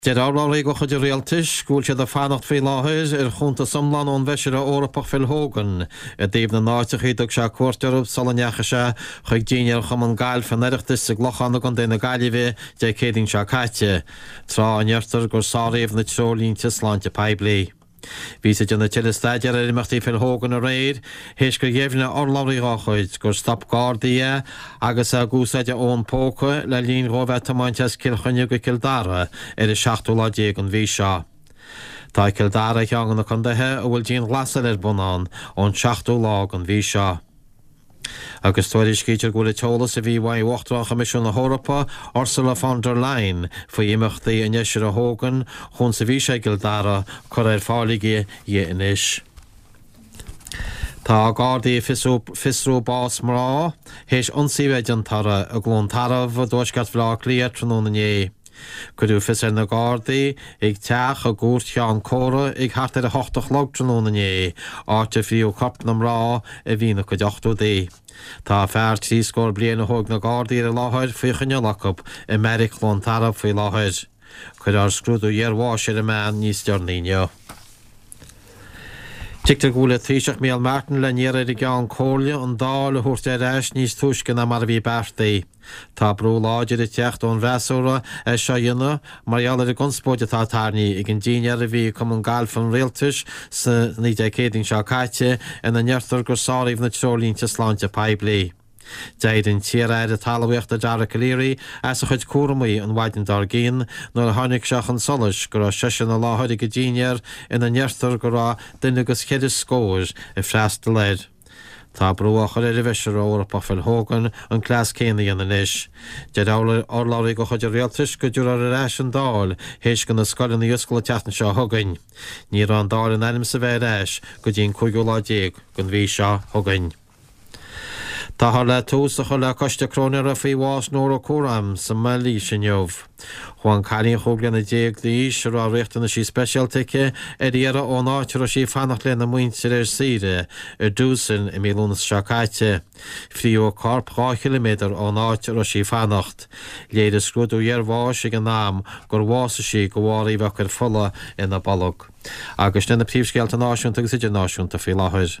De álaí go chuidir réaltais, gúil siad a fannacht fé láthir chunta samlan ón bheisir a órapach fil hógan. A déobh na náiteach se cuairtearb salaneacha se chuig déanaar chum an gáil fan erichtas sa glochanna gan déna gáilihé de céding se caite. Trá aneartar gur sáréomh na trólínte sláinte peblií. Bhí sé dena tiile staidir ar imachtaí fil hógan a réir, héis go dhéimhne orlairí ráchuid gur stop gádaí agus a gúsaide ón póca le líon róbheith tamáintes cilchonne go Kildare ar i 7 an bhí seo. Tá Kildare teangan na chundathe a bhfuil díon glasal ar bunán ón 7 an bhí seo. Agus tuairí scítear gúla teolas a bhí bhaid uachtarach a misisiún na Hórappa Ursula von der Leyen faoi imachtaí a neisir a hógan chun sa bhí sé Kildare chur ar fálaigh inis. Tá gádaí fisrú bás mrá, héis ionsaíbheid an tara a glón taramh dúisceart bhlá clia tróna nané. Cuidiú fisar na gádaí ag teach a gúirt teán córa ag thart ar a 8 log tróna nané, áte fiú cap na mrá a bhína go 8 Tá fear tí scór bliana thug na gádaí ar láthir faoi chunealachab i Meric lón taramh faoi láthir. Cuid ar scrúdú dhearmháis ar a meán níos dearnaíne. Tictar gúla 30 mé Martin le níar i gceann cóirle an dá le thuairt ar eis níos tuiscin na mar bhí bertaí. Tá brú láidir i techt ón bhreasóra a seo dhéanana marall ar a gunspóide tá tarnaí ag an díine a bhí cum an gáil fan réaltais sa 19 seo caite ina neartar gur sáraíomh na trólínte sláinte peblií. Deir an tíar a talhaíocht a deara Caléirí as a chuid cuairmaí an bhaidin dar géin nó a tháinig seach an solas gur a sesin na láthir go díinear ina neartar gur a duine agus chéidir scóir i freasta leir. Tá brúach ar a bheisir órapach fil hógan an clás céine inis. De orlairí go chuidir réaltais go dúr ar eis an dáil héis go na scoilin na ioscail teachna seo thugain. Ní an dáil an anim sa bheith eis go dtíon 5 gon bhí seo thugain. Tá le túsacha le coiste crónar a faoi bhás nóra córam sa melí sin jobh. Juan Cailín chóglan na 10 líis ar réchtana sí speisialtaice ar dhéara ón áitear sí fannacht le na muintir ar sire ar dúsan i mílúnas seo caite. Fríú corp 3 km ón áitear sí fannacht. Léidir scrúdú dhearmháis ag an nám gur bhása sí go bhhaíomh ar fola ina balog. Agus na príomhscéalta náisiúnta agus idir náisiúnta faoi láthir.